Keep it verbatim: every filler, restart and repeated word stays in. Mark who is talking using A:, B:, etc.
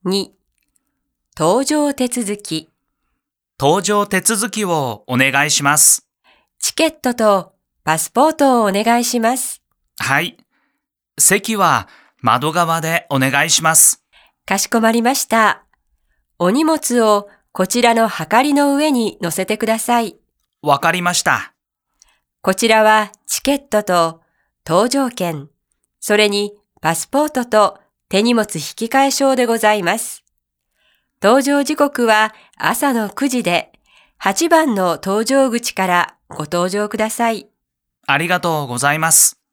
A: に、搭乗手続き。
B: 搭乗手続きをお願いします。
A: チケットとパスポートをお願いします。
B: はい。席は窓側でお願いします。
A: かしこまりました。お荷物をこちらのはかりの上に乗せてください。
B: わかりました。
A: こちらはチケットと搭乗券、それにパスポートと手荷物引換証でございます。搭乗時刻は朝のくじで、はちばんの搭乗口からご搭乗ください。
B: ありがとうございます。